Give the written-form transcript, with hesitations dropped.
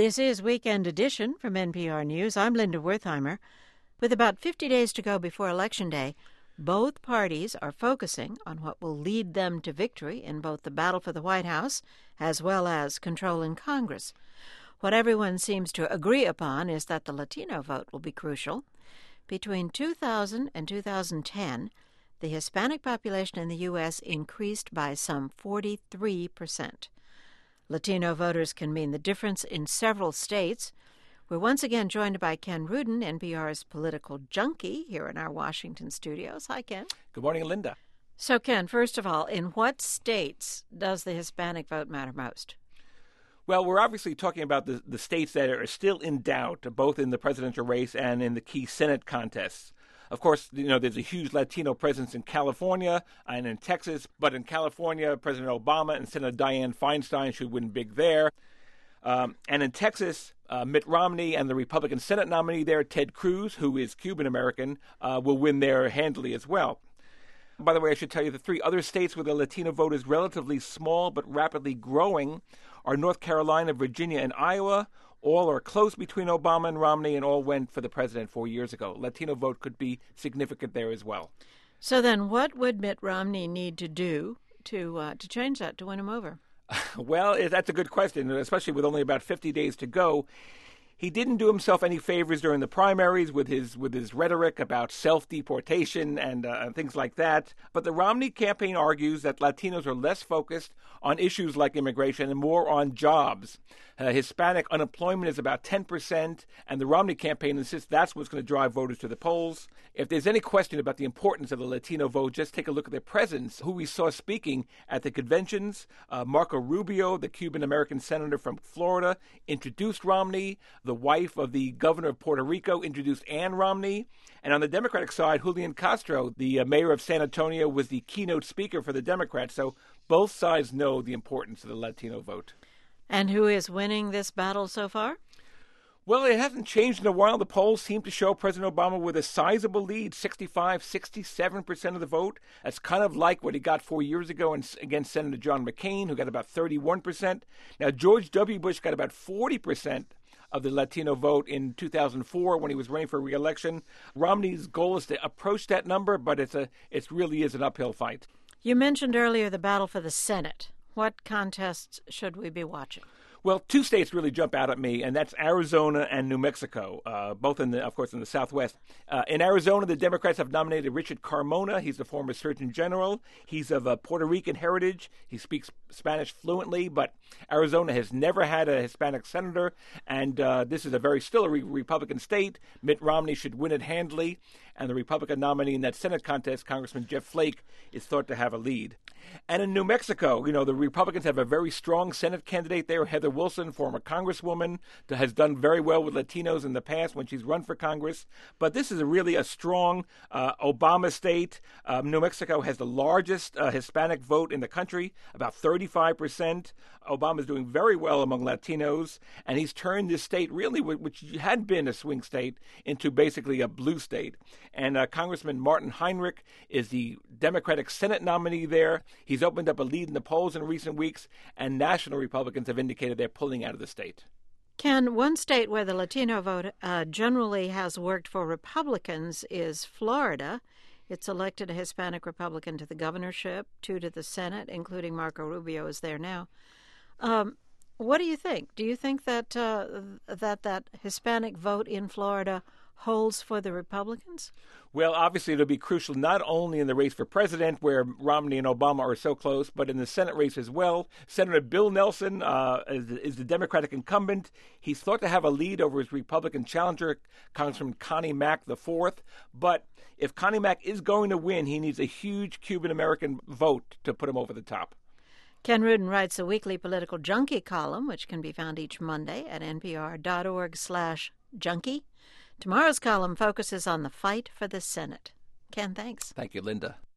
This is Weekend Edition from NPR News. I'm Linda Wertheimer. With about 50 days to go before Election Day, both parties are focusing on what will lead them to victory in both the battle for the White House as well as control in Congress. What everyone seems to agree upon is that the Latino vote will be crucial. Between 2000 and 2010, the Hispanic population in the U.S. increased by some 43%. Latino voters can mean the difference in several states. We're once again joined by Ken Rudin, NPR's political junkie, here in our Washington studios. Hi, Ken. Good morning, Linda. So, Ken, first of all, in what states does the Hispanic vote matter most? Well, we're obviously talking about the states that are still in doubt, both in the presidential race and in the key Senate contests. Of course, there's a huge Latino presence in California and in Texas, but in California, President Obama and Senator Dianne Feinstein should win big there. And in Texas, Mitt Romney and the Republican Senate nominee there, Ted Cruz, who is Cuban-American, will win there handily as well. By the way, I should tell you the three other states where the Latino vote is relatively small but rapidly growing are North Carolina, Virginia, and Iowa. All are close between Obama and Romney, and all went for the president 4 years ago. Latino vote could be significant there as well. So then what would Mitt Romney need to do to change that, to win him over? Well, that's a good question, especially with only about 50 days to go. He didn't do himself any favors during the primaries with his rhetoric about self-deportation and things like that. But the Romney campaign argues that Latinos are less focused on issues like immigration and more on jobs. Hispanic unemployment is about 10%, and the Romney campaign insists that's what's going to drive voters to the polls. If there's any question about the importance of the Latino vote, just take a look at their presence, who we saw speaking at the conventions. Marco Rubio, the Cuban-American senator from Florida, introduced Romney. The wife of the governor of Puerto Rico introduced Ann Romney. And on the Democratic side, Julian Castro, the mayor of San Antonio, was the keynote speaker for the Democrats. So both sides know the importance of the Latino vote. And who is winning this battle so far? Well, it hasn't changed in a while. The polls seem to show President Obama with a sizable lead, 65, 67% of the vote. That's kind of like what he got 4 years ago against Senator John McCain, who got about 31%. Now, George W. Bush got about 40% of the Latino vote in 2004 when he was running for re-election. Romney's goal is to approach that number, but it really is an uphill fight. You mentioned earlier the battle for the Senate. What contests should we be watching? Well, two states really jump out at me, and that's Arizona and New Mexico, both in the Southwest. In Arizona, the Democrats have nominated Richard Carmona. He's the former Surgeon General. He's of Puerto Rican heritage. He speaks Spanish fluently, but Arizona has never had a Hispanic senator, and this is still a Republican state. Mitt Romney should win it handily, and the Republican nominee in that Senate contest, Congressman Jeff Flake, is thought to have a lead. And in New Mexico, the Republicans have a very strong Senate candidate there, Heather Wilson, former Congresswoman, has done very well with Latinos in the past when she's run for Congress. But this is really a strong Obama state. New Mexico has the largest Hispanic vote in the country, about 35%. Obama's doing very well among Latinos, and he's turned this state, really, which had been a swing state, into basically a blue state. And Congressman Martin Heinrich is the Democratic Senate nominee there. He's opened up a lead in the polls in recent weeks, and national Republicans have indicated they're pulling out of the state. Ken, one state where the Latino vote generally has worked for Republicans is Florida. It's elected a Hispanic Republican to the governorship, 2 to the Senate, including Marco Rubio is there now. What do you think? Do you think that that Hispanic vote in Florida holds for the Republicans? Well, obviously it'll be crucial not only in the race for president, where Romney and Obama are so close, but in the Senate race as well. Senator Bill Nelson is the Democratic incumbent. He's thought to have a lead over his Republican challenger, Congressman Connie Mack IV. But if Connie Mack is going to win, he needs a huge Cuban-American vote to put him over the top. Ken Rudin writes a weekly political junkie column, which can be found each Monday at npr.org/junkie. Tomorrow's column focuses on the fight for the Senate. Ken, thanks. Thank you, Linda.